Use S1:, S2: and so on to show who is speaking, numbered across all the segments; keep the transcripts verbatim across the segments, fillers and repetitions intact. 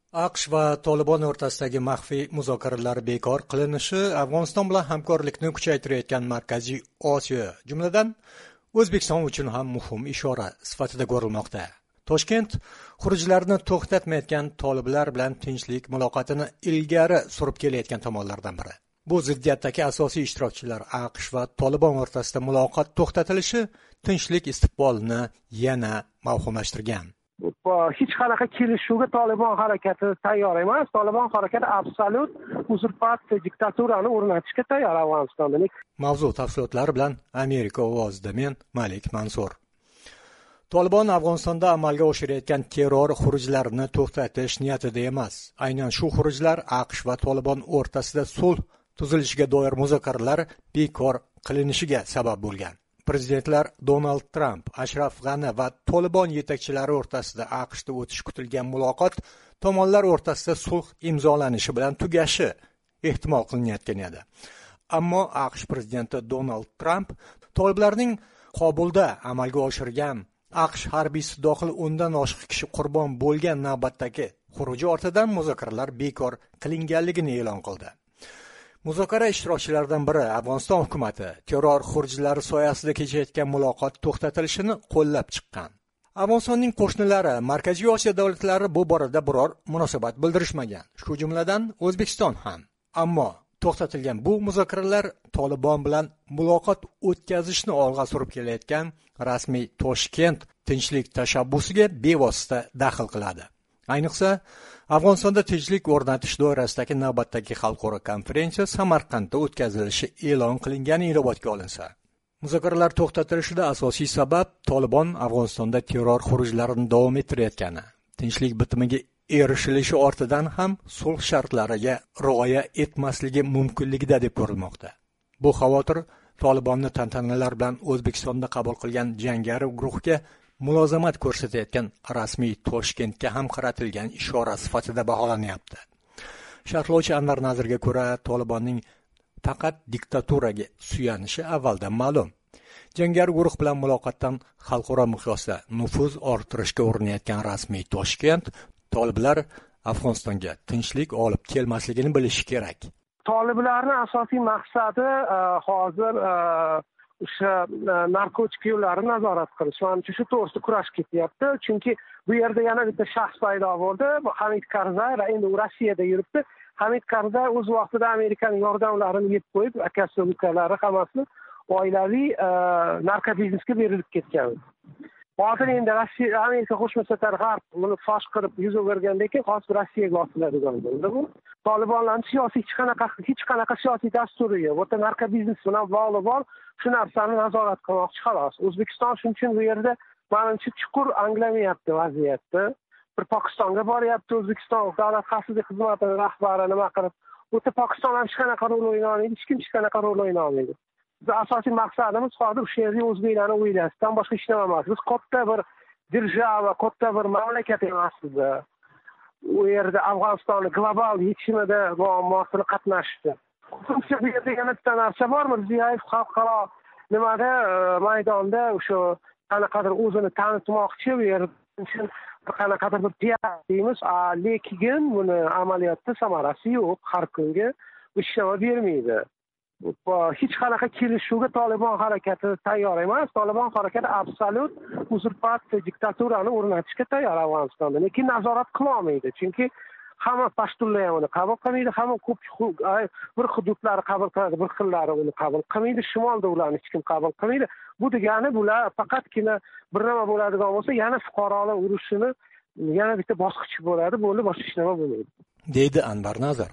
S1: AQSh va Tolibon o'rtasidagi maxfiy muzokaralar bekor qilinishi Afg'oniston bilan hamkorlikni kuchaytirayotgan Markaziy Osiyo, jumladan O'zbekiston uchun ham muhim ishora sifatida ko'rilmoqda. Toshkent xurujlarni to'xtatmayotgan toliblar bilan tinchlik muloqotini ilgari surib kelayotgan tomonlardan biri. Bu ziddiyatdagi asosiy ishtirokchilar AQSh va Tolibon o'rtasida muloqot to'xtatilishi tinchlik istiqbolini yana mavhumlashtirgan.
S2: Hech qanaqa kelishuvga Tolibon harakati tayyor emas. Tolibon harakati absolut uzurpatsiya diktaturani o'rnatishga tayyor Afg'onistonda.
S1: Mavzu tafsilotlari bilan Amerika ovozida men Malik Mansur. Tolibon Afg'onistonda amalga oshirayotgan terror xurujlarini to'xtatish niyatida emas. Aynan shu xurujlar AQSh va Tolibon o'rtasida sulh tuzilishiga doir muzokaralar bekor qilinishiga sabab bo'lgan. Prezidentlar Donald Trump, Ashraf G'ani va Tolibon yetakchilari o'rtasida AQShda o'tishi kutilgan muloqot tomonlar o'rtasida sulh imzolanishi bilan tugashi ehtimol qilinayotgan edi. Ammo AQSh prezidenti Donald Trump toliblarning Qobulda amalga oshirgan AQSh harbiysi dohil o'ndan oshiq kishi qurbon bo'lgan navbatdagi xuruji ortidan muzokaralar bekor qilinganligini e'lon qildi. Muzokara ishtirokchilaridan biri Afg'oniston hukumati terror xurujlari soyasida kechayotgan muloqot to'xtatilishini qo'llab chiqqan. Afg'onistonning qo'shnilari Markaziy Osiyo davlatlari bu borada biror munosabat bildirishmagan, shu jumladan O'zbekiston ham. Ammo to'xtatilgan bu muzokaralar Tolibon bilan muloqot o'tkazishni olg'a surib kelayotgan rasmiy Toshkent tinchlik tashabbusiga bevosita daxl qiladi. Ayniqsa, Afg'onistonda tinchlik o'rnatish doirasidagi navbatdagi xalqaro konferensiya Samarqandda o'tkazilishi e'lon qilingani inobatga olinsa. Muzokaralar to'xtatilishida asosiy sabab Tolibon Afg'onistonda terror xurujlarini davom ettirayotgani, tinchlik bitimiga erishilishi ortidan ham sulh shartlariga rioya etmasligi mumkinligida deb ko'rilmoqda. Bu xavotir Tolibonni tantanalar bilan O'zbekistonda qabul qilgan jangari guruhga mulozamat ko'rsatayotgan rasmiy Toshkentga ham qaratilgan ishora sifatida baholanyapti. Sharhlovchi Anvar Nazirga ko'ra, Tolibonning faqat diktaturaga suyanishi avvaldan ma'lum. Jangari guruh bilan muloqotdan xalqaro miqyosda nufuz orttirishga urinayotgan rasmiy Toshkent toliblar Afg'onistonga tinchlik olib kelmasligini bilishi kerak.
S2: Toliblarning asosiy maqsadi hozir o'sha narkotik yo'llarni nazorat qilish. Mana shu to'g'risida kurash ketyapti. Chunki bu yerda yana bitta shaxs paydo bo'ldi. Bu Hamid Karzay, endi u Rossiyada yuribdi. Hamid Karzay o'z vaqtida Amerikaning yordamlarini yeb qo'yib, akasi ukalari hammasini oilaviy narkobiznesga berilib ketgan. Hozir endi Rossiya, Amerika Qo'shma Shtatlar G'arb buni fosh qilib yuz o'girgandan keyin hozir Rossiyaga osiladigan bo'ldi bu. Tolibonlarning siyosiy hech qanaqa hech qanaqa siyosiy dasturi yo'q. Bu narkobiznes bilan bog'liq bor. Shu narsani nazorat qilmoqchi xolos. O'zbekiston shuning uchun bu yerda menimcha chuqur anglamayapti vaziyatni. Bir Pokistonga boryapti, O'zbekiston davlat xavfsizlik xizmatining rahbari nima qilib, o'ta Pokiston ham hech qanaqa rol o'ynamaydi, hech kim hech qanaqa rol o'ynamaydi. Biz asosiy maqsadimiz hozir o'sha yerda o'zbeklarni o'ylashdan boshqa hech nima emas. Biz katta bir держава, katta bir mamlakat emasmiz. U yerda Afg'onistonning global yechimida muammosini qatnashdi. Ko'pincha bu yerda yana bitta narsa bor, Mirziyoyev xalqaro nimada maydonda o'sha qanaqadir o'zini tanitmoqchi, bu yerda qanaqadir bir piar deymiz, lekin buni amaliyotda samarasi yo'q, har kunga ishlama bermaydi. Hech qanaqa kelishuvga Tolibon harakati tayyor emas. Tolibon harakati absolut uzurpatsiya diktaturani o'rnatishga tayyor Afg'onistonda, lekin nazorat qila olmaydi. Chunki hamma pashtunlar ham uni qabul qilmaydi, hamma ko'p bir hududlari qabul qiladi, bir xillari uni qabul qilmaydi. Shimolda ularni hech kim qabul qilmaydi. Bu degani bular faqatgina bir nima bo'ladigan bo'lsa, yana fuqarolar urushini yana bitta bosqichi bo'ladi, bo'ldi boshqa hech nima bo'lmaydi,
S1: deydi Anvar Nazir.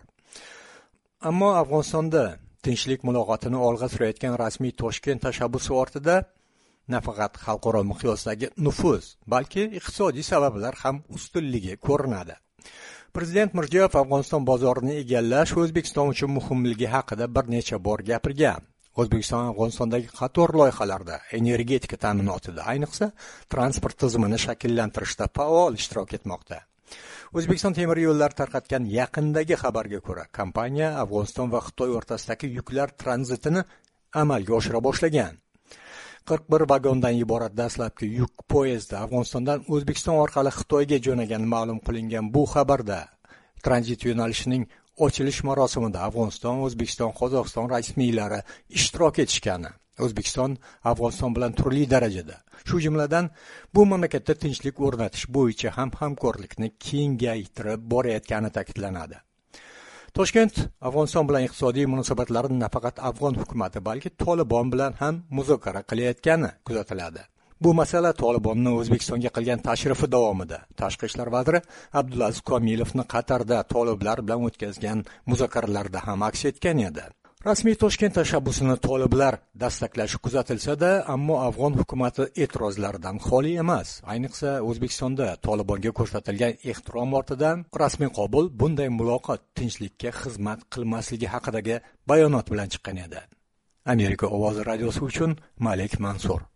S1: Ammo Afg'onistonda tinchlik muloqotini olg'a surayotgan rasmiy Toshkent tashabbusi ortida nafaqat xalqaro miqyosdagi nufuz, balki iqtisodiy sabablar ham ustunligi ko'rinadi. Prezident Mirziyoyev Afg'oniston bozorini egallash O'zbekiston uchun muhimligi haqida bir necha bor gapirgan. O'zbekiston Afg'onistondagi qator loyihalarda energetika ta'minotida, ayniqsa transport tizimini shakllantirishda faol ishtirok etmoqda. O'zbekiston temir yo'llar tarqatgan yaqindagi xabarga ko'ra, kompaniya Afg'oniston va Xitoy o'rtasidagi yuklar tranzitini amalga oshira boshlagan. qirq bir vagondan iborat dastlabki yuk poyezdi Afg'onistondan O'zbekiston orqali Xitoyga jo'nagan ma'lum qilingan bu xabarda tranzit yo'nalishining ochilish marosimida Afg'oniston, O'zbekiston, Qozog'iston rasmiylari ishtirok etishgani. O'zbekiston Afg'oniston bilan turli darajada, shu jumladan bu mamlakatda tinchlik o'rnatish bo'yicha ham hamkorlikni kengaytirib borayotgani ta'kidlanadi. Toshkent Afg'oniston bilan iqtisodiy munosabatlarni nafaqat afg'on hukumati, balki Tolibon bilan ham muzokara qilayotgani kuzatiladi. Bu masala Tolibonning O'zbekistonga qilgan tashrifi davomida Tashqi ishlar vaziri Abdulaziz Komilovni Qatarda toliblar bilan o'tkazgan muzokaralarda ham aks etgan edi. Rasmiy Toshkent tashabbusini toliblar dastaklashi kuzatilsa-da, ammo afg'on hukumati e'tirozlardan xoli emas. Ayniqsa O'zbekistonda Tolibonga ko'rsatilgan ehtirom ortidan rasmiy Qobul bunday muloqot tinchlikka xizmat qilmasligi haqidagi bayonot bilan chiqqan edi. Amerika ovozi radiosi uchun Malik Mansur.